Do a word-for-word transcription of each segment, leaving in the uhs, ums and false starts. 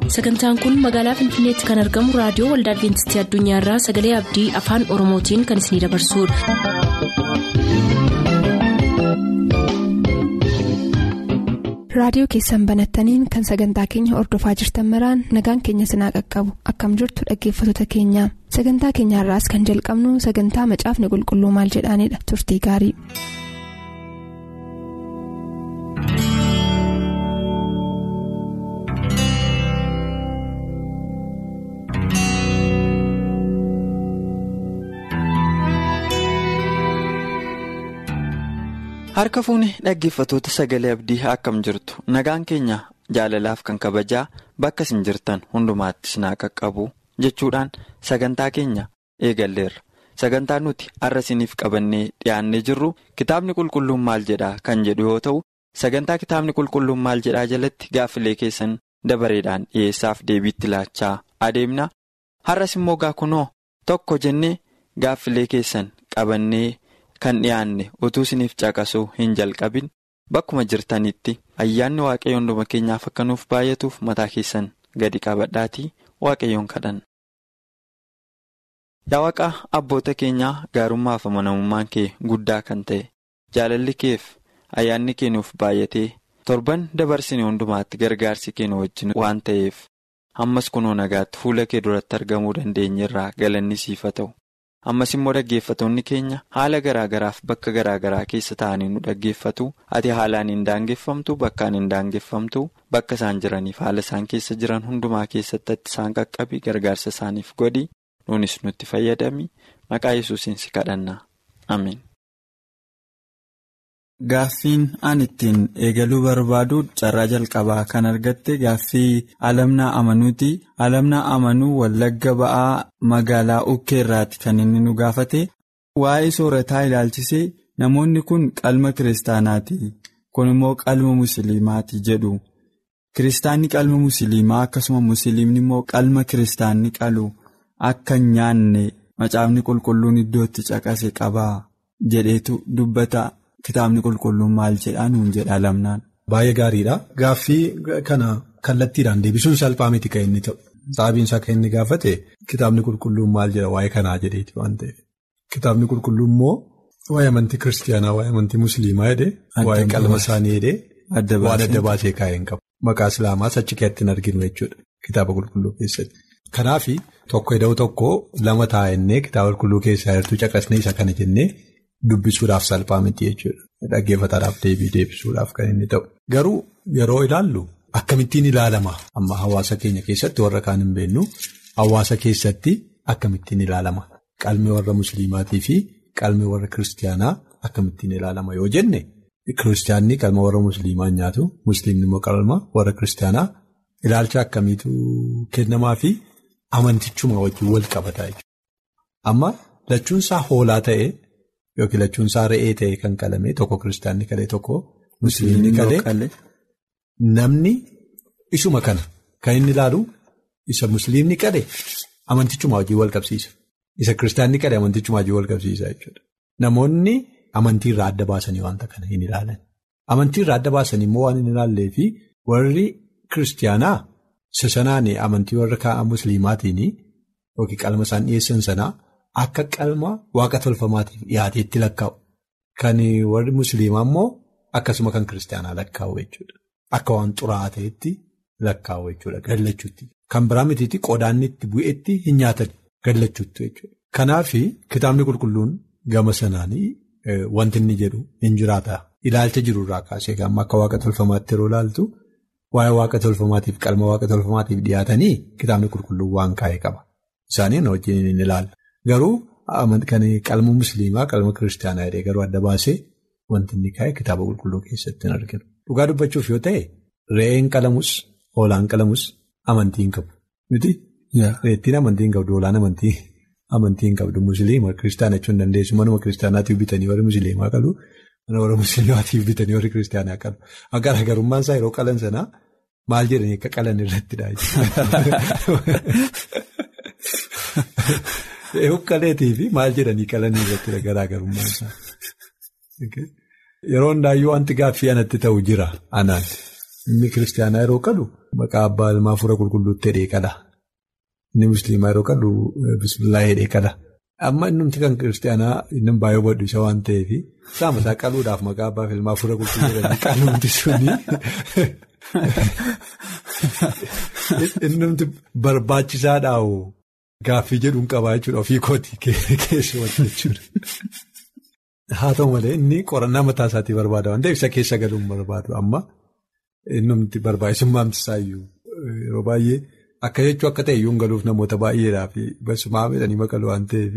Sagantaan kun magaalaa Finfinneetti kan argamu raadiyoo Waldaa Adventistii Addunyaarraa Sagalee Abdii Afaan Oromootiin kan isinidabarsudha. Raadiyoo keessan banattaniin kan sagantaa keenya hordofaa jirtan maraan nagaan keenya sinaa qaqqabu akkam jirtu dhaggeeffattoota keenya. Sagantaa keenyaarraas kan jalqabnu sagantaa macaafni qulqulluu maal jedhaanidha. Turtii gaarii. Harka fuuni dhaggeeffattoota Sagalee Abdii akkam jirtu nagaan keenya jaalalaaf kan kabajaa bakka isin jirtan hundumaatti sinaa qaqqabu jechuudhaan sagantaa keenya eegalleerra. Sagantaan nuti har'a isiniif qabannee dhiyaannee jirru kitaabni qulqulluun maal jedhaa kan jedhu yoo ta'u, sagantaa kitaabni qulqulluun maal jedhaa jalatti gaaffilee keessan dabareedhaan dhiyeessaaf deebiitti laachaa adeemna. Har'as immoo gaa kunoo tokko jennee gaaffilee keessan qabannee kan dhiyaanne utuu isiniif caqasuu hin jalqabin bakkuma jirtanitti ayyaanni waaqayyo hunduma keenyaaf akka nuuf baay'atuuf mataa keessan gadi qabadhaatii waaqayyoon kadhanna. Yaa Waaqa abboota keenyaa gaarummaaf amanamummaan kee guddaa kan ta'e jaalalli keef ayyaanni kee nuuf baay'atee torban dabarsine hundumaatti gargaarsi kee nu wajjin waan ta'eef ammas kunoo nagaatti fuula kee duratti argamuu dandeenyerraa galanni siif haa ta'u. Ammas immoo dhaggeeffattoonni keenya haala garaa garaaf bakka garaa garaa keessa ta'anii nu dhaggeeffatu. Ati haalaan hin daangeffamtu, bakkaan hin daangeffamtu, bakka isaan jiraniif haala isaan keessa jiran hundumaa keessatti isaan qaqqabi, gargaarsa isaaniif godhi, nuunis nutti fayyadami. Maqaa Yesuusiin si kadhanna. Ameen. Gaaffiin an ittiin eegaluu barbaadu carraa jalqabaa kan argatte gaaffii alamnaa amanuuti. Alamnaa amanuu Wallagga ba'aa magaalaa Ukkeerraati kan inni nu gaafate. Waa'ee soorataa ilaalchisee namoonni kun qalma kiristaanaati, kun immoo qalma musliimaati jedhu. Kiristaanni qalma musliimaa akkasuma musliimni immoo qalma kiristaanni qalu akka hin nyaanne macaafni qulqulluun iddootti caqase qabaa jedheetu dubbata. Kitaabni qulqulluun maal jedhaa nuun jedha alamnaan. Baay'ee gaariidha. Gaaffii kana kallattiidhaan deebisuun salphaa miti kan inni ta'u. Sababiin isaa kan inni gaafate kitaabni qulqulluun maal jedha waa'ee kanaa jedheeti waan ta'eef. Kitaabni qulqulluun immoo waa'ee amantii kiristiyaanaa, waa'ee amantii musliimaa jedhee, waa'ee qalma isaanii jedhee waan adda baasee kaa'ee hin qabu. Maqaa islaamaas achi keessatti hin arginu jechuudha kitaaba qulqulluu keessatti. Kanaaf tokko ida'u tokko lama taa'ennee kitaaba qulqulluu keessaa heertuu caqasnee isa kana jennee. Dubbisuudhaaf salphaa miti jechuudha. Dhaggeeffataadhaaf deebii deebisuudhaaf kan inni ta'u. Garuu yeroo ilaallu akkamittiin ilaalama? Amma hawaasa keenya keessatti warra kaan hin beeknu hawaasa keessatti akkamittiin ilaalama? Qalmi warra musliimaatii fi qalmi warra kiristiyaanaa akkamittiin ilaalama yoo jenne kiristiyaanni qalma warra musliimaa nyaatu, musliimni immoo qalma warra kiristiyaanaa ilaalcha akkamiitu kennamaa fi amantichuma wajjin wal qabataa jechuudha. Amma lachuunsaa hoolaa ta'ee. Yookiin lachuunsaa re'ee ta'e kan qalame tokko kiristaanni qalee tokko musliimni qalee namni isuma kana kan inni ilaalu isa musliimni qalee amantichuma wajjin wal qabsiisa. Isa kiristaanni qalee amantichuma wajjin wal qabsiisa jechuudha. Namoonni amantiirraa adda baasanii wanta kana hin ilaalan. Amantiirraa adda baasanii immoo waan hin ilaallee fi warri kiristiyaanaa sasanaan amantii warra musliimaatiin yookiin qalma isaan dhiyeessan sanaa. Akka qalma waaqa tolfamaatiif dhiyaateetti lakkaa'u. Kan warri musliimaa immoo akkasuma kan kiristaanaa lakkaa'u jechuudha. Akka waan xuraa'aa ta'etti lakkaa'u jechuudha gallachuutti. Kan biraa mitiitti qodaanni itti bu'eetti hin nyaatan gallachuutti jechuudha. Kanaaf kitaabni qulqulluun gama sanaanii wanti inni jedhu hin jiraata. Ilaalcha jirurraa kaasee amma akka waaqa tolfamaatti yeroo ilaaltu waa'ee waaqa tolfamaatiif qalma waaqa tolfamaatiif dhiyaatanii kitaabni qulqulluun waan kaa'ee qaba. Isaaniin wajjin hin ilaalla. Garuu kan qalma musliimaa qalma kiristaanaa jedhee garuu adda baasee wanti inni kaa'e kitaaba qulqulluu keessatti hin arginu. Dhugaa dubbachuuf yoo ta'e re'een qalamus hoolaan qalamus amantii hin qabu. Miti reettiin amantii hin qabdu hoolaan amantii hin qabdu musliima kiristaana jechuun dandeessu manuma kiristaanaatiif bitanii warri musliimaa qalu mana warra musliimaatiif bitanii warri kiristaanaa qalu. Garaagarummaan isaa yeroo qalan sanaa maal jedhanii akka qalan irrattidha. Huqqaleetii fi maal jedhanii qalanii irratti garaagarummaa isaa. Yeroo hundaayyuu wanti gaaffii anatti ta'u jira anaan Inni kiristaanaa yeroo qalu maqaa abbaa ilmaa hafuura qulqulluutti hidhee qala. Inni musliimaa yeroo qalu bismillaa hidhee qala. Amma innumti kan kiristaanaa inni baay'ee boddu isa waan ta'eef saama isaa qaluudhaaf maqaa abbaa ilmaa hafuura qulqulluu qaluutti suni innumti barbaachisaadhaa'u gaaffii jedhuun qabaa jechuudha ofii kooti keessumatti jechuudha. Haa ta'u malee inni qorannaa mataa isaatii barbaada waan ta'eef isa keessa galuun barbaadu amma innumti barbaachisummaan isaayyuu yeroo baay'ee. Akka jechuu akka ta'e iyyuu galuuf namoota baay'eedhaaf basumaa jedhanii maqalu waan ta'eef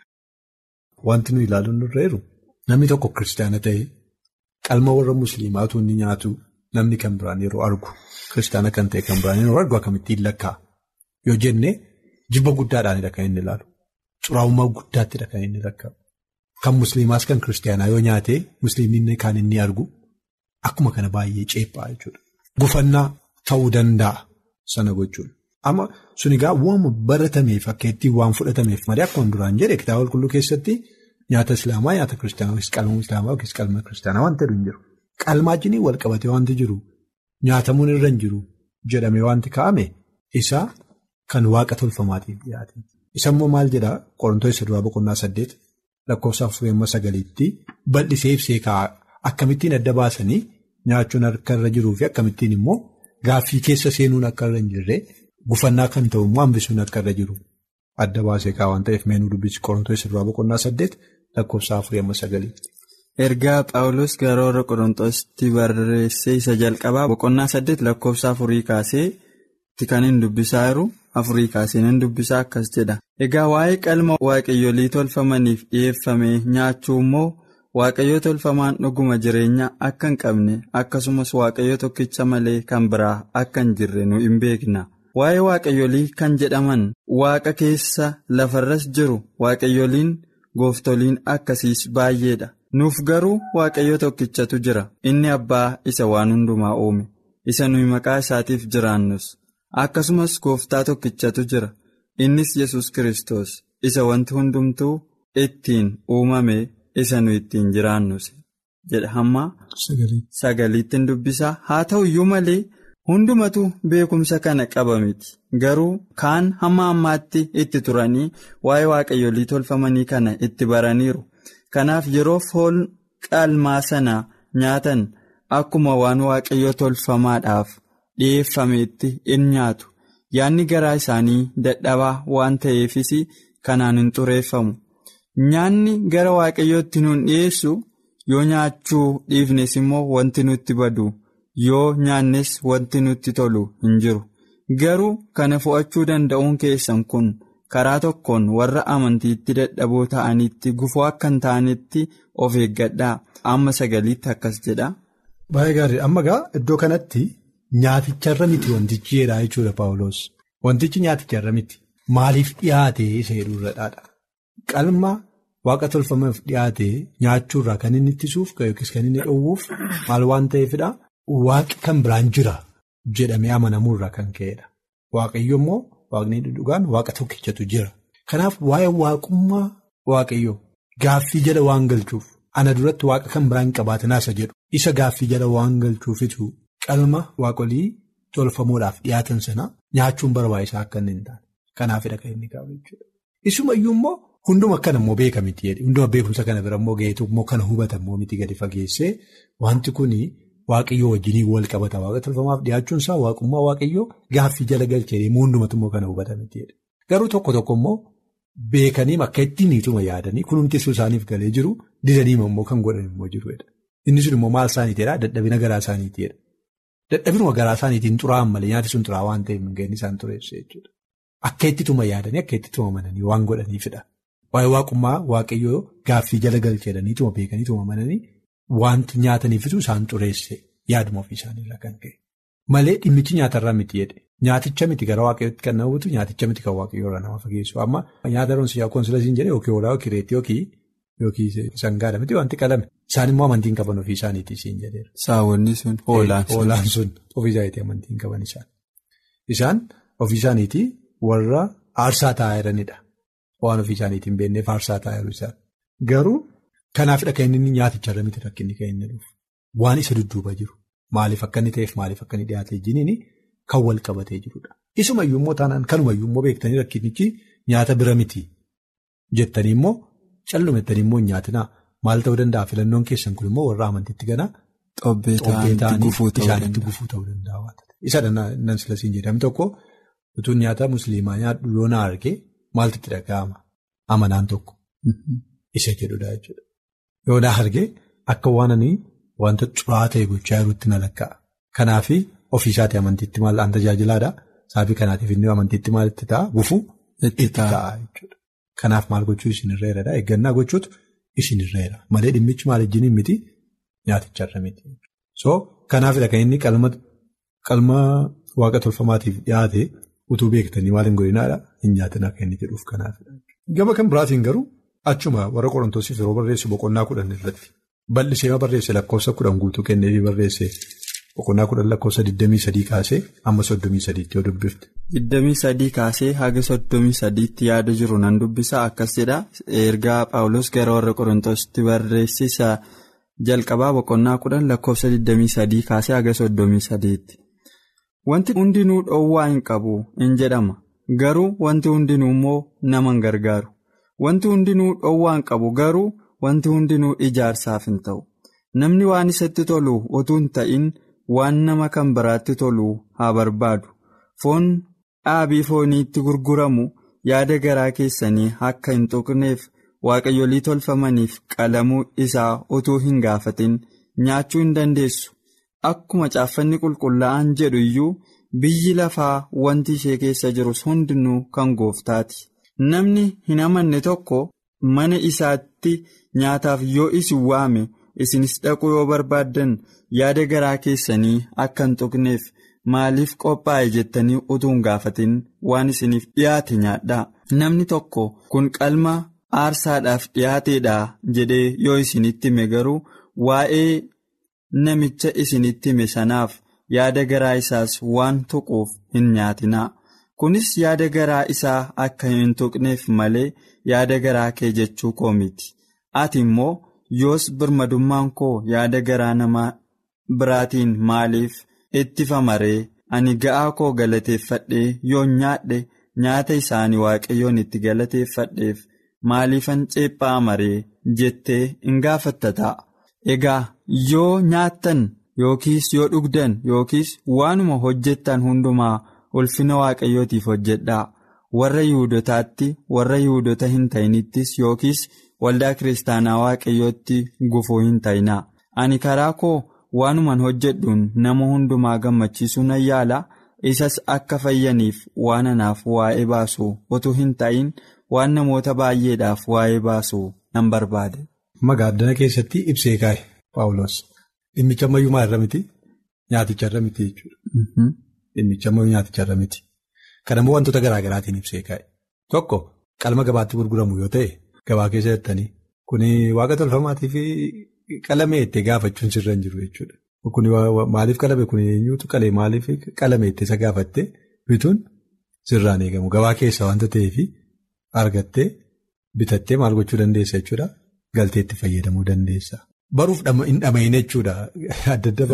wanti nuyi ilaaluun nurra jiru namni tokko kiristaana ta'e qalma warra musliimaatu inni nyaatu namni kan biraan yeroo argu kiristaana kan ta'e kan biraan yeroo argu akkamittiin lakkaa yoo jenne jibba guddaadhaanidha kan inni ilaalu xuraa'ummaa guddaattidha kan inni lakkaa'u kan musliimaas kan kiristaanaa yoo nyaate musliimni kan inni argu akkuma kana baay'ee ceephaa jechuudha gufannaa ta'uu danda'a sana gochuudha. Amma sun egaa waan baratameef akka ittiin waan fudhatameef malee akkuma duraan jedhe kitaaba qulqulluu keessatti nyaata islaamaa nyaata kiristaanaa yookiis qalma islaamaa yookiis qalma kiristaanaa waan ta'u hin jiru. Qalmaa wajjin wal qabatee wanti jiru nyaatamuun irra hin jiru jedhamee wanti kaa'ame isa kan waaqa tolfamaatiif dhiyaate. Isa immoo maal jedhaa Qorontoos isa duraa boqonnaa saddeet lakkoofsa afurii amma sagaliitti bal'isee ibsee kaa'a akkamittiin adda baasanii nyaachuun akka irra jiruu fi akkamittiin immoo gaaffii keessa seenuun akka irra hin jirre. Gufannaa kan ta'u immoo hambisuun akka irra jiru adda baasee kaa'u waan ta'eef meenuu dubbisi Qorontoos isa duraa boqonnaa saddeet lakkoofsa afurii amma sagaliitti. Ergaa Phaawulos gara warra Qorontoositti barreessee isa jalqabaa boqonnaa saddeet lakkoofsa afurii kaasee itti kan hin dubbisaa jiru afurii kaasee hin dubbisaa akkas jedha. Egaa waa'ee qalma waaqayyolii tolfamaniif dhiyeeffame nyaachuu immoo waaqayyoo tolfamaan dhuguma jireenya akka hin qabne akkasumas waaqayyoo tokkicha malee kan biraa akka hin jirre nu hin beekna. Waa'ee waaqayyolii kan jedhaman waaqa keessa lafarras jiru waaqayyoliin gooftoliin akkasiis baay'eedha. Nuuf garuu waaqayyoo tokkichatu jira. Inni abbaa isa waan hundumaa uume. Isa nuyi maqaa isaatiif jiraannus. Akkasumas gooftaa tokkichatu jira. Innis Yesuus Kiristoos isa wanti hundumtuu ittiin uumame isa nuyi ittiin jiraannus. Jedha hamma sagaliittiin dubbisaa. Haa ta'u iyyuu malee. Hundumatu beekumsa kana qaba miti garuu kaan hamma ammaatti itti turanii waa'ee waaqayyolii tolfamanii kana itti baraniiru kanaaf yeroo foon qalmaa sana nyaatan akkuma waan waaqayyoo tolfamaadhaaf dhiyeeffameetti in nyaatu yaadni garaa isaanii dadhabaa waan ta'eefis kanaan hin xureeffamu nyaanni gara waaqayyootti nuun dhiyeessu yoo nyaachuu dhiifnes immoo wanti nutti badu. Yoo nyaannes wanti nutti tolu hin jiru garuu kana fo'achuu danda'uun keessan kun karaa tokkoon warra amantiitti dadhaboo ta'anitti gufuu akka hin taanetti of eeggadhaa amma sagaliitti akkas jedha. Baay'ee gaarii amma gaa iddoo kanatti nyaaticharra miti wantichi jedhaa jechuudha Phaawulos wantichi nyaaticharra miti maaliif dhiyaate isa jedhurradhaadha qalma waaqa tolfamaaf dhiyaate nyaachuurraa kan inni ittisuuf yookiis kan inni dhowwuuf maal waan ta'eefidha. Waaqi kan biraan jira jedhamee amanamuurraa kan ka'edha. Waaqayyo immoo waaqni dhugaan waaqa tokkichatu jira. Kanaaf waa'ee waaqummaa waaqayyoo gaaffii jala waan galchuuf ana duratti waaqa kan biraan qabaatanaasa jedhu isa gaaffii jala waan galchuufitu qalma waaqolii tolfamuudhaaf dhiyaatan sana nyaachuun barbaachisaa akka inni hin taane. Kanaafidha kan inni qabu jechuudha. Isuma iyyuu immoo hunduma akkana immoo beeka miti jedhe hunduma beekumsa kana bira immoo gaheetu immoo kana hubatan immoo miti gadi fageessee wanti kuni. Waaqayyoo wajjinii wal qabata waaqa tolfamaaf dhiyaachuun isaa waaqummaa waaqayyoo gaaffii jala galchee hundumatu immoo kana hubatame jedhe garuu tokko tokko immoo beekanii akka ittiin ituma yaadanii kunuunteessuu isaaniif galee jiru didanii immoo kan godhan immoo jiruudha. Inni sun immoo maal isaaniitiidha dadhabina garaa isaaniitiidha. Dadhabinuma garaa isaaniitiin xuraa'an malee nyaati sun xuraa'aa waan ta'eef hin isaan xureessu jechuudha. Akka ittituma yaadanii akka ittituma amananii waan godhaniifidha. Waa'ee waaqummaa waaqayyoo gaaffii jala galcheedhanii ituma beekanii ituma amananii. Wanti nyaataniifitu isaan xureesse yaaduma ofii isaaniirraa kan ka'e. Malee dhimmichi nyaatarraa miti jedhe. Nyaaticha miti gara waaqayyootti kan nama butu nyaaticha miti kan waaqayyoorraa nama fageessu. Amma nyaata roonsi koonsilasiin jedhee yookiin hoolaa yookiin reetii yookiin sangaadha miti wanti qalame. Isaan immoo amantiin qaban ofii isaaniitii siin jedheera. Saawwanni sun hoolaan sun. Hoolaan sun ofii isaaniitii amantiin qaban isaan. Isaan ofii isaaniitii warra aarsaa taa'aa jiranidha. Waan ofii isaaniitiin beekneef aarsaa taa'aa jiru isaan. Garuu. Kanaafidha kan inni nyaaticharra miti rakkinni kan inni dhufu. Waan isa dudduuba jiru. maaliif akka inni ta'eef maaliif akka inni dhiyaate jiniin kan wal qabatee jirudha. Isumayyuu immoo taanaan kanumayyuu immoo beektanii rakkinichi nyaata bira miti jettanii immoo callumettanii immoo nyaatinaa maal ta'uu danda'a filannoon keessan kun immoo warra amantiitti ganaa xobbee ta'anii isaanitti gufuu ta'uu danda'a. Isa nan silasiin jedhamu tokko utuu nyaata musliimaa nyaadhu yoo na arge maaltu itti dhaga'ama amanaan tokko isa jedhudha jechuudha. Yoo na arge akka waananii wanta xuraa'aa ta'e gochaa jirutti na lakka'a. Kanaaf ofiisaatii amantiitti maal aan tajaajilaadha. Sababii kanaatiif inni amantiitti maal itti ta'a gufuu itti ta'a jechuudha. Kanaaf maal gochuu isin irreeradha. Eeggannaa gochuutu isin irreera. Malee dhimmichi maal ejjiniin miti nyaaticharra miti. So kanaafidha kan inni qalma waaqa tolfamaatiif dhiyaate utuu beektanii maal hin godhinaadha hin nyaatinaa kan inni jedhuuf kanaafidha. Gama kan biraatiin garuu achuma warra Qorontoosiif yeroo barreessu boqonnaa kudhan irratti bal'isee barreesse lakkoofsa kudhan guutuu kenneefii barreesse boqonnaa kudhan lakkoofsa digdamii sadii kaasee amma soddomii sadiitti yoo dubbifte. digdamii sadii kaasee haga soddomii sadiitti yaada jiru nan dubbisa akkas jedha ergaa Paawulos gara warra Qorontoositti barreessisa jalqabaa boqonnaa kudhan lakkoofsa digdamii sadii kaasee haga soddomii sadiitti. Wanti hundinuu dhoowwaa hin qabu hin jedhama garuu wanti hundinuu immoo nama hin gargaaru. Wanti hundinuu dhoowwaa hin qabu garuu wanti hundinuu ijaarsaaf hin ta'u. Namni waan isatti tolu utuu hin ta'in waan nama kan biraatti tolu haa barbaadu. Foon dhaabii fooniitti gurguramu yaada garaa keessanii akka hin tuqneef waaqayyolii tolfamaniif qalamuu isaa utuu hin gaafatin nyaachuu hin dandeessu. Akkuma caaffanni qulqullaa'aan jedhu iyyuu biyyi lafaa wanti ishee keessa jirus hundinuu kan gooftaati. Namni hin amanne tokko mana isaatti nyaataaf yoo isin waame isinis dhaquu yoo barbaaddan yaada garaa keessanii akka hin tuqneef maaliif qophaa'e jettanii utuu hin gaafatin waan isiniif dhiyaate nyaadhaa. Namni tokko kun qalma aarsaadhaaf dhiyaateedha jedhee yoo isinitti hime garuu waa'ee namicha isinitti hime sanaaf yaada garaa isaas waan tuquuf hin nyaatinaa. Kunis yaada garaa isaa akka hin tuqneef malee yaada garaa kee jechuu koo miti. Ati immoo yoos birmadummaan koo yaada garaa nama biraatiin maaliif ittifama ree? Ani ga'aa koo galateeffadhee yoo nyaadhe nyaata isaanii waaqayyoon itti galateeffadheef maaliifan ceephaama ree jettee hin gaafatta ta'a. Egaa yoo nyaattan yookiis yoo dhugdan yookiis waanuma hojjettan hundumaa ulfina waaqayyootiif hojjedhaa. Warra Yihuudootaatti warra Yihuudoota hin ta'inittis yookiis waldaa kiristaanaa waaqayyootti gufuu hin ta'inaa. Ani karaa koo waanuman hojjedhuun nama hundumaa gammachiisuu nan yaala. Isas akka fayyaniif waan anaaf waa'ee baasu utuu hin ta'in waan namoota baay'eedhaaf waa'ee baasu nan barbaade. Magaaddana keessatti ibsee kaa'e Paawulos. Dhimmicha ammayyuu maal irra miti? Nyaaticha irra miti jechuudha. Dhimmicha ammayyuu nyaaticha irra miti. Kanammoo wantoota garaa garaatiin ibsee kaa'e. Tokko qalma gabaatti gurguramu yoo ta'e gabaa keessa jettanii kuni waaqa tolfamaatii fi qalame itti gaafachuun sirra hin jiru jechuudha. Kuni maaliif qalame kuni eenyuutu qalee maaliif qalame itti isa gaafattee bituun sirraan eegamu. Gabaa keessa wanta ta'eef argattee bitattee maal gochuu dandeessa jechuudha. Galteetti fayyadamuu dandeessa. Baruuf hin dhama'in jechuudha. Adda adda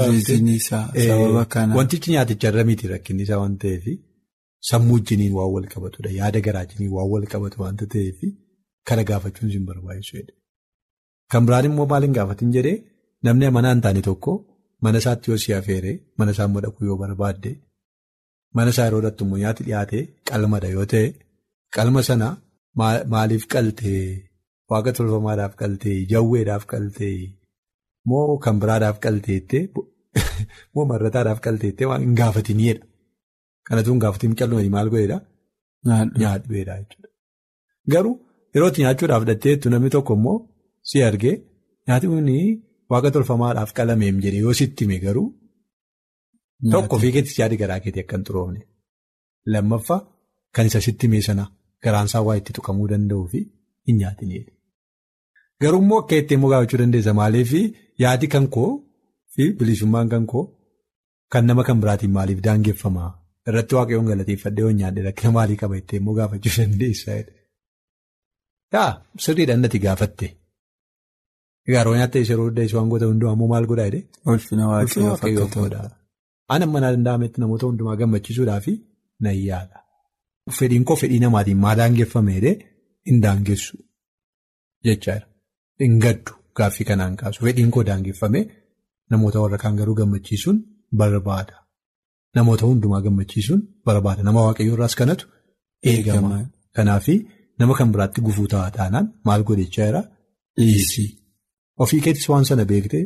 baasee wantichi nyaaticha irra miti rakkinni isaa waan ta'eef sammuu wajjiniin waan wal qabatudha. Yaada garaa wajjiniin waan wal qabatu waanta ta'eef kana gaafachuun isin barbaachisu. Kan biraan immoo maal hin gaafatin jedhee namni amanaa hin taane tokko mana isaatti yoo si affeeree mana isaa madaquu yoo barbaadde mana isaa yeroo dhattu immoo nyaati dhiyaate qalmadha yoo ta'e qalma sana maaliif qaltee waaqa tolfamaadhaaf qaltee jawweedhaaf qaltee moo kan biraadhaaf qalteettee moo marrataadhaaf qalteettee waan hin gaafatiniidha. Kanatu hin gaafatin qalmadhi maal godheedha? Nyaadhuedha jechuudha. Garuu yeroo itti nyaachuudhaaf dhatteettu namni tokko immoo si argee nyaati kun waaqa tolfamaadhaaf qalameem jedhee yoo sitti hime garuu tokko fiigeetti yaadi garaa keetii akka hin xuroofne. Lammaffaa kan isa sitti hime sana garaansaa waa itti tuqamuu danda'uu fi hin nyaatineedha. Garuu immoo akka itti immoo gaafachuu dandeessa maaliif yaadi kan koo fi bilisummaan kan koo kan nama kan biraatiin maaliif daangeffamaa irratti waaqayyoon galateeffadhee yoo nyaadhe rakkina maalii qaba itti immoo gaafachuu dandeessa. Yaa sirriidhaan natti gaafatte Egaa roon nyaattee yeroo hundaa waan goota hundumaa ammoo maal godhaa jedhee? Ulfina waaqayyoo godha. Ani amma na danda'ametti namoota hundumaa gammachiisuudhaaf nan yaala. Fedhiin koo fedhii namaatiin maa daangeffame jedhee hin daangessu jechaadha. Hin gaddu gaaffii kanaan kaasu. Fedhiin koo daangeffame namoota warra kaan garuu gammachiisuun barbaada. Namoota hundumaa gammachiisuun barbaada. Nama waaqayyoo irraas kanatu eegama. Kanaaf nama kan biraatti gufuu ta'aa taanaan maal godhechaa jira? Dhiisii. Ofii keettis waan sana beektee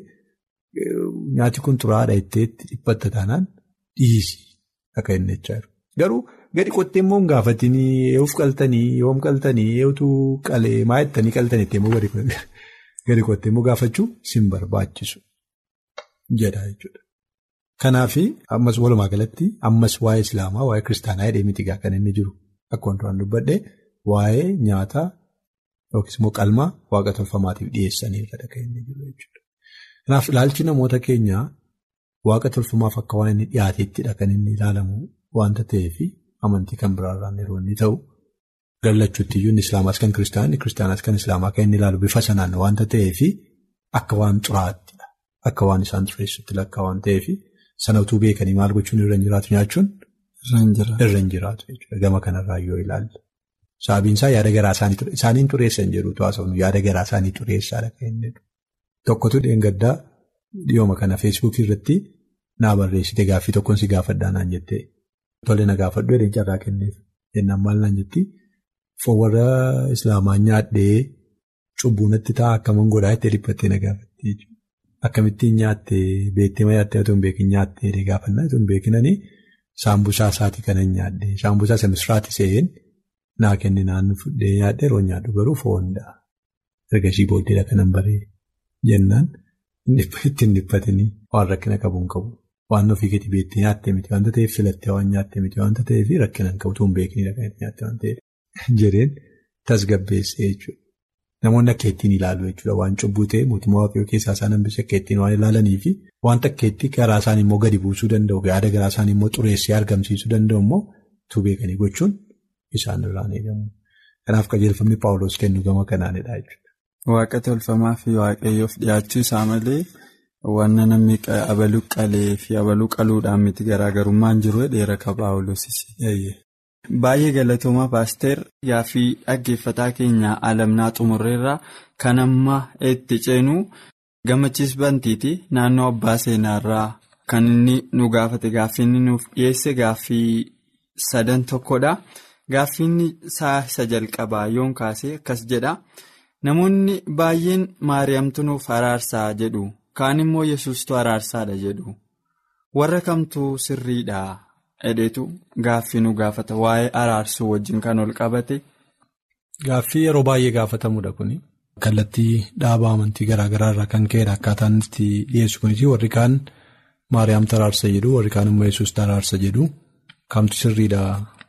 nyaati kun xuraadha jettee dhiphatta taanaan dhiisii akka inni jechaa jiru. Garuu gadi qottee immoo hin gaafatanii eeguuf qaltanii yoom qaltanii eeguutu qalee maa jettanii qaltanitti immoo gadi qottee immoo gaafachuu sin barbaachisu jedha jechuudha. Kanaaf ammas walumaa galatti ammas waa'ee islaamaa waa'ee kiristaanaa jedhee miti gaa kan inni jiru akkuma duraan dubbadhee waa'ee nyaataa yookiis immoo qalmaa waaqa tolfamaatiif dhiyeessanii irra kan inni jiru jechuudha. Kanaaf ilaalchi namoota keenyaa waaqa tolfamaaf akka waan inni dhiyaateettidha kan inni ilaalamu wanta ta'eef amantii kan biraarraan yeroo inni ta'u gallachuutti iyyuu islaamaas kan kiristaanaa kiristaanaas kan islaamaa kan inni ilaalu bifa sanaan wanta ta'eef akka waan xuraattidha. Akka waan isaan xureessutti lakkaa waan ta'eef sana utuu beekanii maal gochuun irra hin jiraatu nyaachuun irra hin jiraatu jechuudha. Gama kanarraa yoo ilaalle. Sababiinsaa yaada garaa isaanii xureessan jedhutu haasawnu yaada garaa isaanii xureessaadha kan inni jedhu. Tokkotu dheengaddaa dhiyooma kana feesbuukii irratti naa barreessite gaaffii tokkoon si gaafadhaa naan jettee tole na gaafadhu jedheen carraa kenneef jennaan maal naan jetti foon warra islaamaa nyaadhee cubbuunatti ta'a akkaman godhaa jettee dhiphattee na gaafatti jechuudha. Akkamittiin nyaattee beektee ma nyaattee otoo hin beekin nyaattee gaafannaa otoo hin beekinanii saambusaa isaatii kanan nyaadhee saambusaa isa misraati se'een naa kenni naannoo fudhee nyaadhee yeroo nyaadhu garuu foonidha. Ergasii booddeedha kanan baree jennaan ittiin dhiphatanii waan rakkina qabu hin qabu. Waan ofii keetii beektee nyaattee miti waanta ta'eef filattee waan nyaattee miti waanta ta'eef rakkina hin qabu tuun beeknidha kan itti nyaattee waan ta'eef jedheen tasgabbeessee jechuudha. Namoonni akka ittiin ilaalu jechuudha waan cubbuu ta'e mootummaa waaqayyoo keessaa isaan hambisee akka ittiin waan ilaalanii fi wanta akka itti garaa isaanii immoo gadi buusuu danda'u yaada garaa isaanii immoo xureessee argamsiisuu danda'u immoo tuu beekanii gochuun isaan irraan eegamu. Kanaaf qajeelfamni Paawuloos kennu gama kanaanidha jechuudha. Waaqa tolfamaa fi waaqayyoof dhiyaachuu isaa malee wanna namni abaluu qalee fi abaluu qaluudhaan miti garaagarummaan jiru dheera qaba Paawuloosis. Baay'ee galatoomaa paaster gaaffii dhaggeeffataa keenya alamnaa xumurreerraa kan amma itti ceenu gammachiis bantiiti naannoo abbaa seenaarraa kan inni nu gaafate gaaffii inni nuuf dhiyeesse gaaffii sadan tokkodha. Gaaffiin isaa isa jalqabaa yoon kaasee akkas jedha. Namoonni baay'een Maariyaamtu nuuf araarsaa jedhu kaan immoo Yesuustu araarsaadha jedhu warra kamtuu sirriidha edheetu gaaffii nu gaafata waa'ee araarsuu wajjin kan ol qabate. Gaaffii yeroo baay'ee gaafatamudha kuni kallattii dhaabaa amantii garaagaraa irraa kan ka'edha akkaataan itti dhiyeessu kunis warri kaan Maariyaamtu araarsa jedhu warri kaan immoo Yesuustu araarsa jedhu kamtu sirriidha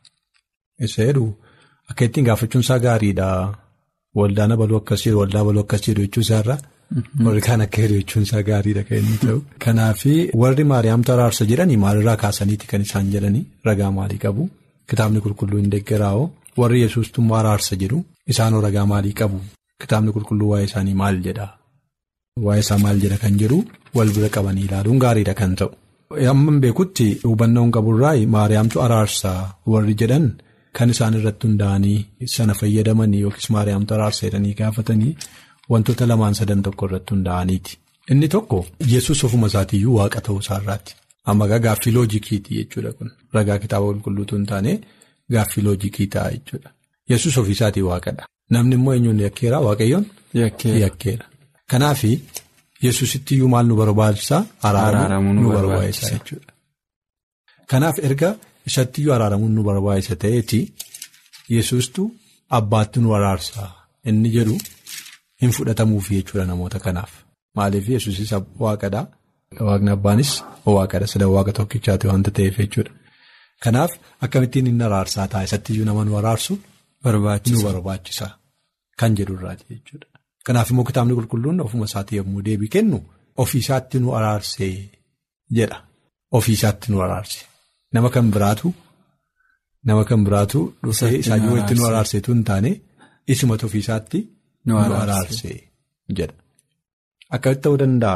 isa jedhu akka ittiin gaafachuun isaa gaariidha. Waldaan abaluu akkas jedhu waldaa abaluu akkas jedhu jechuun isaarra warri kaan akka jedhu jechuun isaa gaariidha kan inni ta'u. Kanaaf warri Maariyaamtu araarsa jedhanii maalirraa kaasaniiti kan isaan jedhanii ragaa maalii qabu kitaabni qulqulluu hin deeggaraa'oo warri Yesuustu immoo araarsa jedhu isaanoo ragaa maalii qabu kitaabni qulqulluu waa'ee isaanii maal jedha waa'ee isaa maal jedha kan jedhu wal bira qabanii ilaaluun gaariidha kan ta'u. Amma beekutti hubannoon qaburraa Maariyaamtu araarsa warri jedhan. Kan isaan irratti hundaa'anii sana fayyadamanii yookiis Maariyaamtu araarsa jedhanii gaafatanii wantoota lamaan sadan tokko irratti hundaa'aniiti. Inni tokko Yesuus ofuma isaatiiyyuu waaqa ta'uu isaarraati. Amma gaaffii loojikiiti jechuudha kun ragaa kitaaba qulqulluutu hin taane gaaffii loojikii ta'a jechuudha. Yesuus ofii isaatii waaqadha. Namni immoo eenyuun yakkeera waaqayyoon yakkeera. Kanaaf Yesuusittiyyuu maal nu barbaachisaa araaramuu nu barbaachisaa jechuudha. Kanaaf erga. Isattiyyuu araaramuun nu barbaachisa ta'eeti Yesuustu abbaatti nu araarsaa inni jedhu hin fudhatamuufi jechuudha namoota kanaaf. Maaliif Yesuusis waaqadha. Waaqni abbaanis waaqadha. Sadan waaqa tokkichaati wanta ta'eef jechuudha. Kanaaf akkamittiin inni araarsaa ta'a isattiyyuu nama nu araarsu nu barbaachisa kan jedhurraati jechuudha. Kanaaf immoo kitaabni qulqulluun ofuma isaatii yommuu deebii kennu ofiisaatti nu araarsee jedha. Ofiisaatti nu araarse. Nama kan biraatu nama kan biraatu dhufee isaanii walitti nu araarseetu hin taane isumatu ofiisaatti nu araarsee jedha. akkamitti ta'uu danda'a?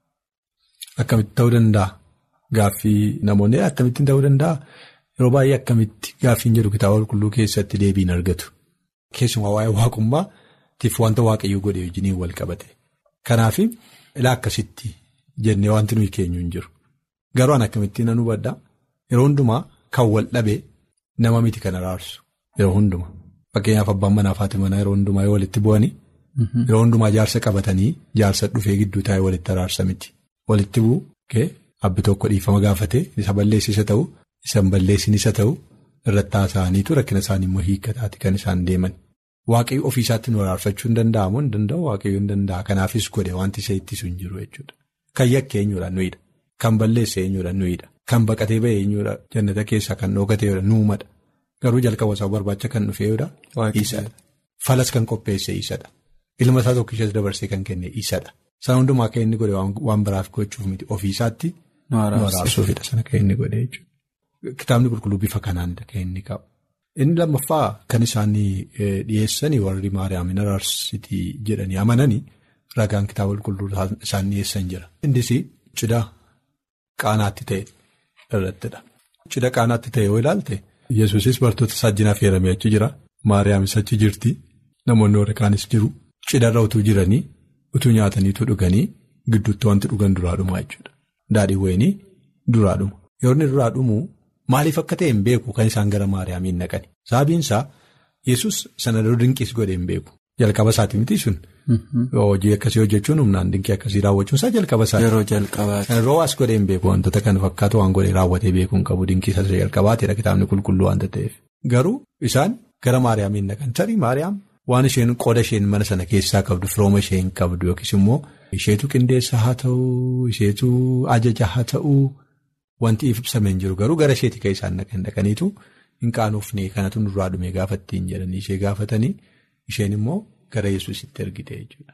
Akkamitti ta'uu danda'a? Gaaffii namoonni akkamittiin ta'uu danda'a? Yeroo baay'ee akkamitti gaaffiin jedhu kitaaba qulqulluu keessatti deebiin argatu. Keessumaa waa'ee waaqummaatiif wanta waaqayyoo godhe wajjin wal qabate. Kanaaf ilaa akkasitti jennee wanti nuyi keenyu hin jiru. Garuu an akkamittiin nan hubadhaa? Yeroo hundumaa kan wal dhabee nama miti kan araarsu. Yeroo hundumaa. Fakkeenyaaf abbaan manaa fi haati manaa yeroo hundumaa yoo walitti bu'anii. Yeroo hundumaa jaarsa qabatanii jaarsa dhufee gidduu taa'ee walitti araarsa miti. Walitti bu'u abbi tokko dhiifama gaafatee isa balleessisa ta'u isa balleessin isa ta'u irratti haasa'aniitu rakkina isaanii immoo hiikkataati kan isaan deeman. Waaqayyo ofiisaatti nu araarfachuu hin danda'amu hin danda'u waaqayyo hin danda'a. Kanaafis godhe wanti isa ittisu hin jiru jechuudha. Kan yakke eenyuudha nuyidha. Kan balleesse eenyuudha nuyidha. Kan baqatee ba'e eenyuudha jannata keessaa kan dhookatee nuumadha. Garuu jalqaba isaa barbaacha kan dhufeedha isadha. Falas kan qopheesse isadha. Ilma isaa tokko ishees dabarsee kan kenne isadha. Sana hundumaa akka inni godhe waan biraaf gochuuf miti ofiisaatti nu araarsuufidha sana kan inni godhe jechuudha. Kitaabni qulqulluu bifa kanaanidha kan inni qabu. Inni lammaffaa kan isaanii dhiyeessanii warri Maariyaamin araarsitii jedhanii amananii ragaan kitaaba qulqulluu isaan dhiyeessan jira. Innis cidha qaanaatti ta'e irrattidha. Cidha qaanaatti ta'e yoo ilaalte Yesuusis bartoota isaa wajjin affeeramee achi jira. Maariyaamis achi jirti. Namoonni warra kaanis jiru. Cidharra utuu jiranii utuu nyaataniitu dhuganii gidduutti wanti dhugan duraa dhumaa jechuudha. Daadhiin wayinii duraa dhuma. Yeroo inni duraa dhumuu maaliif akka ta'e hin beeku kan isaan gara Maariyaamiin naqani. Sababiin isaa Yesuus sana dura dinqiis godhe hin beeku. Jalqaba isaati miti sun. Hojii akkasii hojjechuun humnaan dinqii akkasii raawwachuun isaa jalqaba isaati. Yeroo jalqabaati. Yeroo as godhe hin beeku wantoota kan fakkaatu waan godhe raawwatee beekuu hin qabu dinqii isa jalqabaatedha kitaabni qulqulluu waanta ta'eef. Garuu isaan gara Maariyaamiin naqan. Tarii Maariyaam waan isheen qooda isheen mana sana keessaa qabdu firooma isheen qabdu yookiis immoo isheetu qindeessa haa ta'uu isheetu ajaja haa ta'uu wanti ibsamee hin jiru garuu gara isheetii kan isaan naqan dhaqaniitu hin qaanofne kanatu nurraa dhume gaafattiin jedhanii ishee gaafatanii isheen immoo gara Yesuusitti ergite jechuudha.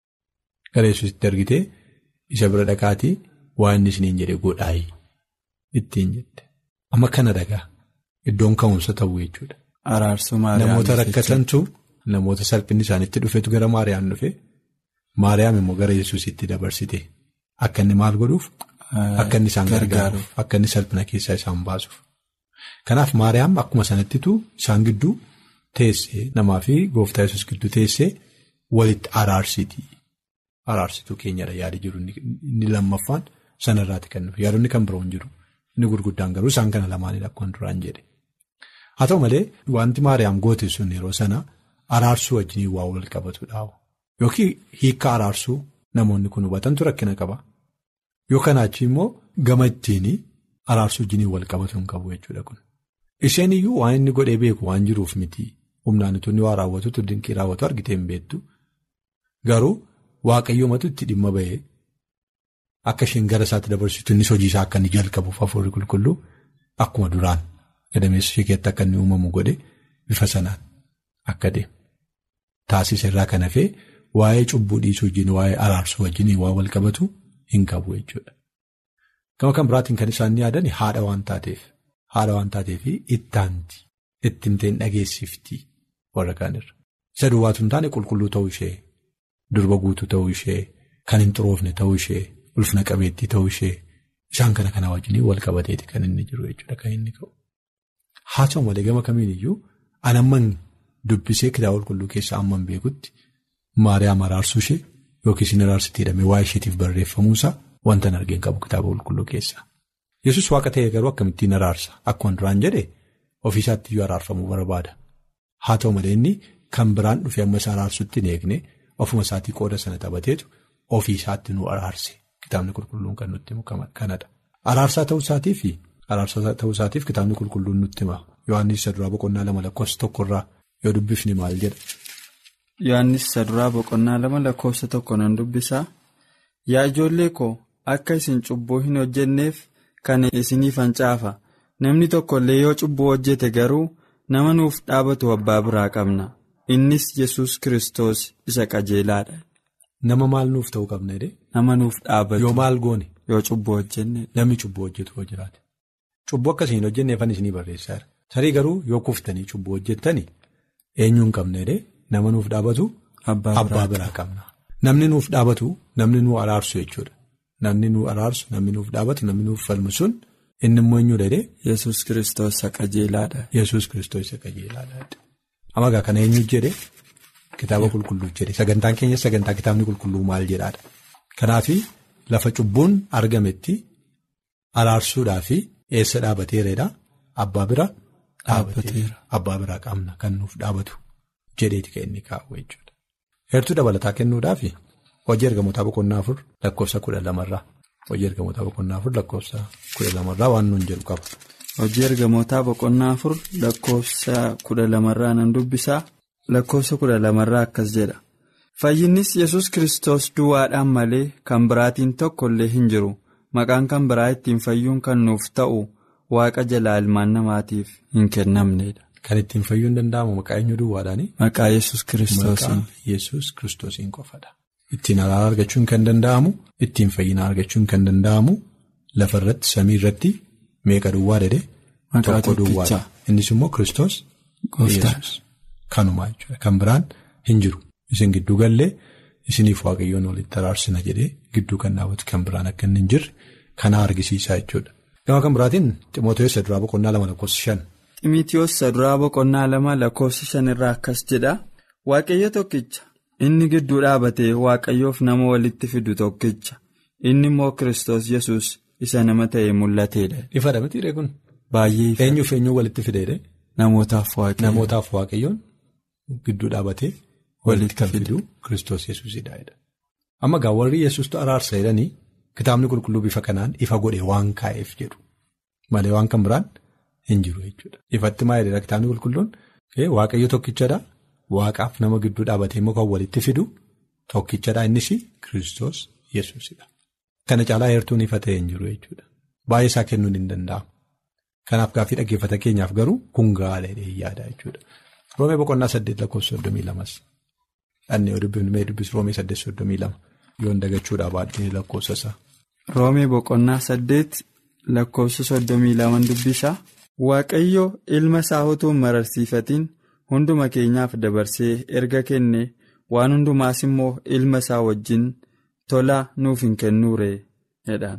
Gara Yesuusitti ergite isa bira dhaqaatii waan inni isiniin jedhe godhaayi ittiin jette. Amma kana dhagaa iddoon ka'umsa ta'uu jechuudha. Araarsuu Maariyaam. Namoota rakkatantu. Namoota salphinni isaanitti dhufeetu gara Maariyaam dhufe Maariyaam immoo gara Yesuusitti dabarsite akka inni maal godhuuf akka inni isaan gargaaruuf akka inni salphina keessaa isaan baasuuf. Kanaaf Maariyaam akkuma sanattitu isaan gidduu teessee namaa fi gooftaa Yesuus gidduu teessee walitti araarsitii araarsituu keenyadha yaada jiru inni lammaffaan sanarraati kan dhufe yaadonni kan biroo hin jiru inni gurguddaan garuu isaan kana lamaanidha akkuma duraan jedhe. Haa ta'u malee wanti Maariyaam goote sun yeroo sana. Araarsuu wajjin waa wal qabatuudha. Yookiin hiika araarsuu namoonni kun hubatantu rakkina qaba. Yoo kanaachi immoo gama ittiin araarsuu wajjin wal qabatu hin qabu jechuudha kun. Isheen iyyuu waan inni godhee beeku waan jiruuf miti. Humnaan utuu inni waa raawwatutu dinqii raawwatu argitee hin beektu. Garuu waaqayyoomatu itti dhimma bahee akka isheen gara isaatti dabarsitu innis hojii isaa akka inni jalqabuuf hafuurri qulqulluu akkuma duraan gadameessa ishee keessatti akka inni uumamu godhe bifa sanaan akka deemu. Taasisa irraa kan hafee waa'ee cubbuu dhiisuu wajjin waa'ee araarsuu wajjin waa wal qabatu hin qabu jechuudha. Gama kan biraatiin kan isaan yaadan haadha waan taateef haadha waan taateef ittaanti ittiin ta'in dhageessifti warra kaanirra. Isa duwwaatu hin taane qulqulluu ta'uu ishee durba guutuu ta'uu ishee kan hin xuroofne ta'uu ishee ulfina qabeettii ta'uu ishee isaan kana kana wajjin wal qabateeti kan inni jiru jechuudha kan inni qabu. Haa ta'u malee gama kamiin iyyuu anamman. Dubbisee kitaaba qulqulluu keessaa amman beekutti Maariyaam araarsuu ishee yookiis hin araarsitiidhamee waa'ee isheetiif barreeffamuusaa wanta hin argeen qabu kitaaba qulqulluu keessaa. Yesuus waaqa ta'e garuu akkamittiin araarsa akkuma duraan jedhe ofiisaatti iyyuu araarfamuu barbaada. Haa ta'u malee inni kan biraan dhufee amma isa araarsutti hin eegne ofuma isaatii qooda sana taphateetu ofiisaatti nu araarse kitaabni qulqulluun kan nutti himu kanadha. Araarsaa ta'uu isaatii fi araarsaa ta'uu isaatiif kitaabni qulqulluun nutti hima. Yohaannis isa duraa boqonnaa lama lakkoofsa tokkorraa. Yoo dubbifni maal jedha? Yohaannis isa duraa boqonnaa lama lakkoofsa tokko nan dubbisaa. Yaa ijoollee koo akka isin cubbuu hin hojjenneef kan isiniif hancaafa. Namni tokkollee yoo cubbuu hojjete garuu nama nuuf dhaabatu abbaa biraa qabna. Innis Yesuus Kiristoos isa qajeelaadha. Nama maal nuuf ta'uu qabna jedhee? Nama nuuf dhaabatu. Yoo maal goone? Yoo cubbuu hojjenne. Namni cubbuu hojjetu hoo jiraate. Cubbuu akkasii hin hojjenneefan isinii barreessaa jira. Tarii garuu yoo kuftanii cubbuu hojjettanii eenyuun qabna jedhee nama nuuf dhaabatu abbaa biraa qabna. namni nuuf dhaabatu namni nuu araarsu jechuudha. Namni nuu araarsu namni nuuf dhaabatu namni nuuf falmu sun inni immoo eenyu jedhee. Yesuus Kiristoos isa qajeelaadha. Yesuus Kiristoos isa qajeelaadha. Amma egaa kana eenyu jedhee kitaaba qulqulluu jedhee sagantaan keenya sagantaa kitaabni qulqulluu maal jedhaadha. Kanaafi lafa cubbuun argametti araarsuudhaafi eessa dhaabateeredha abbaa bira dhaabateera abbaa biraa qabna kan nuuf dhaabatu jedheeti kan inni kaa'u jechuudha. Heertuu dabalataa kennuudhaafi hojii ergamootaa boqonnaa afur lakkoofsa kudha lamarraa hojii ergamootaa boqonnaa afur lakkoofsa kudha lamarraa waan nuun jedhu qaba. Hojii ergamootaa boqonnaa afur lakkoofsa kudha lamarraa nan dubbisaa lakkoofsa kudha lamarraa akkas jedha. Fayyinnis Yesuus Kiristoos duwwaadhaan malee kan biraatiin tokko illee hin jiru. Maqaan kan biraa ittiin fayyuun kan nuuf ta'u waaqa jalaa ilmaan namaatiif hin kennamnedha. Kan ittiin fayyuu hin danda'amu maqaa eenyu duwwaadhaani? Maqaa Yesuus Kiristoosiin. Maqaa Yesuus Kiristoosiin qofadha. Ittiin araara argachuun kan danda'amu ittiin fayyina argachuun kan danda'amu lafa irratti samii irratti meeqa duwwaa dede tokko duwwaadha. Innis immoo Kiristoos Yesuus kanumaa jechuudha. Kan biraan hin jiru. Isin gidduu gallee isiniif waaqayyoon walitti araarsina jedhee gidduu kan dhaabatu kan biraan akka inni hin jirre kana argisiisaa jechuudha. Gama kan biraatiin Ximootiyoos duraa boqonnaa lama lakkoofsa shan. Ximootiyoos duraa boqonnaa lama lakkoofsa shan irraa akkas jedha. Waaqayyo tokkicha inni gidduu dhaabatee waaqayyoof nama walitti fidu tokkicha inni immoo Kiristoos Yesuus isa nama ta'ee mul'ateedha. Ifadha mitiidha kun. Baay'ee ifa. Eenyuuf eenyuu walitti fideedha? Namootaaf waaqayyoon. Namootaaf waaqayyoon gidduu dhaabatee. Walitti kan fidu Kiristoos Yesuusidha. Amma gaa warri Yesuustu araarsa jedhanii kitaabni qulqulluu bifa kanaan ifa godhe waan kaa'eef jedhu malee waan kan biraan hin jiru jechuudha. Ifatti maa jedhedha kitaabni qulqulluun waaqayyo tokkichadha waaqaaf nama gidduu dhaabatee immoo kan walitti fidu tokkichadha innis Kiristoos Yesuusidha. Kana caalaa heertuun ifa ta'e hin jiru jechuudha. Baay'ee isaa kennuun hin danda'amu. Kanaaf gaaffii dhaggeeffata keenyaaf garuu kun gaariidha yaada jechuudha. Roomee boqonnaa saddeet lakkoofsa soddomii lamas. Dhannee dubbifnee dubbis Roomee saddeet soddomii lama yoon dagachuudhaa baadhee lakkoofsa isaa. Roomee boqonnaa saddeet lakkoofsa soddomii laman dubbisaa. Waaqayyo ilma isaa utuu hin mararsiifatiin hunduma keenyaaf dabarsee erga kenne waan hundumaas immoo ilma isaa wajjin tola nuuf hin kennuure jedhaan.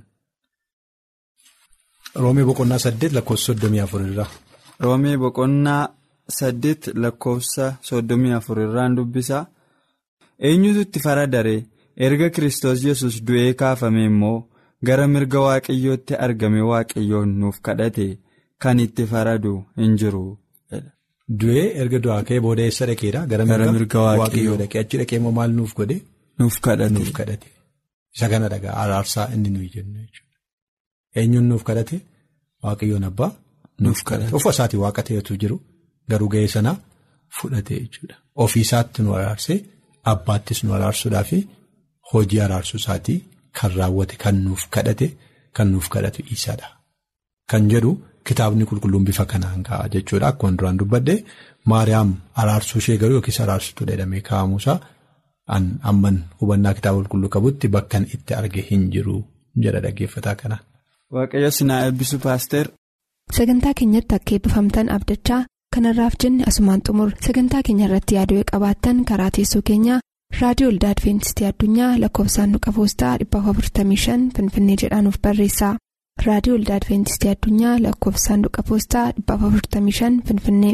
Roomee boqonnaa saddeet lakkoofsa soddomii afur irraa. Roomee boqonnaa saddeet lakkoofsa soddomii afur irraan dubbisaa. Eenyutu itti faradaree erga Kiristoos Yesuus du'ee kaafame immoo gara mirga waaqayyootti argame waaqayyoon nuuf kadhate kan itti faradu hin jiru. Du'ee erga du'aa ka'ee booda eessa dhaqeedha? Gara mirga waaqayyoo dhaqee achi dhaqee immoo maal nuuf godhe? Nuuf kadhate. Isa kana dhagaa araarsaa inni nuyi jennu jechuudha. Eenyuun nuuf kadhate? Waaqayyoon abbaa nuuf kadhate. Of isaatii waaqa ta'etu jiru garuu ga'ee sanaa fudhate jechuudha. Ofii isaatti nu araarsee. Abbaattis nu araarsuudhaa fi hojii araarsuu isaatii kan raawwate kan nuuf kadhate kan nuuf kadhatu isaadha. Kan jedhu kitaabni qulqulluun bifa kanaan ka'a jechuudha. Akkuma duraan dubbadde Maariyaam araarsuu ishee garuu yookiis araarsituu jedhamee kaa'amuusaa amman hubannaa kitaaba qulqulluu qabutti bakkan itti arge hin jiru jedha dhaggeeffataa kana. Waaqayyo sinaa eebbisu paaster. Sagantaa keenyatti akka eebbifamtan abdachaa. Kanarraaf jenne asumaan xumur sagantaa keenya irratti yaaduu qabaattan karaa teessoo keenyaa raadiyoo waldaa adventistii addunyaa lakkoofsaanduqa poostaa dhibba afurtamii shan finfinnee jedhaanuf barreessaa raadiyoo waldaa adventistii addunyaa lakkoofsaanduqa poostaa dhibba afurtamii shan finfinnee.